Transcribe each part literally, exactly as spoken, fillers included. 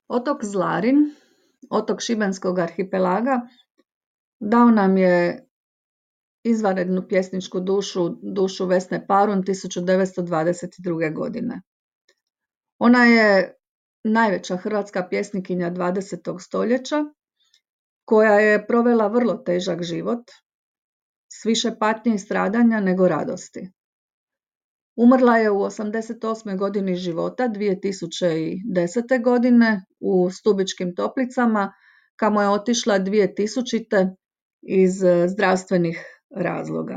Otok Zlarin, otok Šibenskog arhipelaga, dao nam je izvanrednu pjesničku dušu, dušu Vesne Parun tisuću devetsto dvadeset druge. godine. Ona je najveća hrvatska pjesnikinja dvadesetog stoljeća, koja je provela vrlo težak život, s više patnje i stradanja nego radosti. Umrla je u osamdeset osmoj godini života dvije tisuće desete. godine u Stubičkim Toplicama, kamo je otišla dvije tisućite. iz zdravstvenih razloga.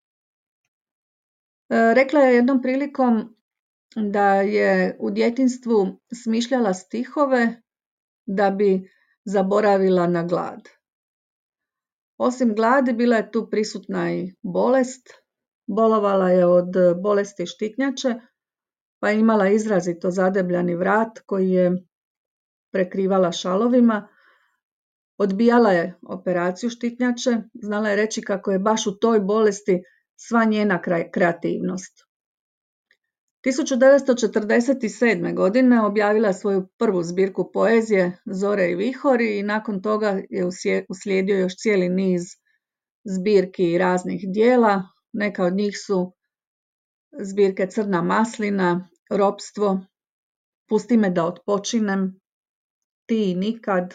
Rekla je jednom prilikom da je u djetinjstvu smišljala stihove da bi zaboravila na glad. Osim gladi bila je tu prisutna i bolest. Bolovala je od bolesti štitnjače, pa je imala izrazito zadebljani vrat koji je prekrivala šalovima. Odbijala je operaciju štitnjače, znala je reći kako je baš u toj bolesti sva njena kreativnost. tisuću devetsto četrdeset sedme. godine objavila je svoju prvu zbirku poezije Zore i vihori i nakon toga je uslijedio još cijeli niz zbirki i raznih dijela. Neka od njih su zbirke Crna maslina, Ropstvo, Pusti me da odpočinem, Ti i nikad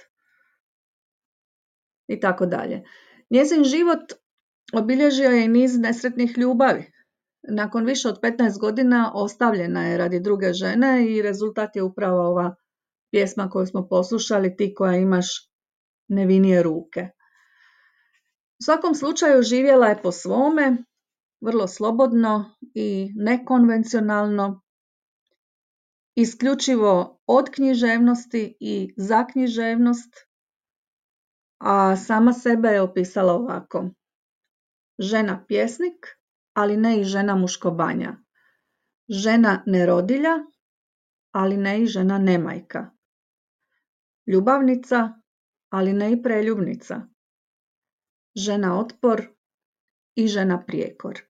i tako dalje. Njezin život obilježio je i niz nesretnih ljubavi. Nakon više od petnaest godina ostavljena je radi druge žene i rezultat je upravo ova pjesma koju smo poslušali, Ti koja imaš nevinije ruke. U svakom slučaju živjela je po svome, vrlo slobodno i nekonvencionalno, isključivo od književnosti i za književnost, a sama sebe je opisala ovako: žena pjesnik, ali ne i žena muškobanja. Žena nerodilja, ali ne i žena nemajka. Ljubavnica, ali ne i preljubnica. Žena otpor i žena prijekor.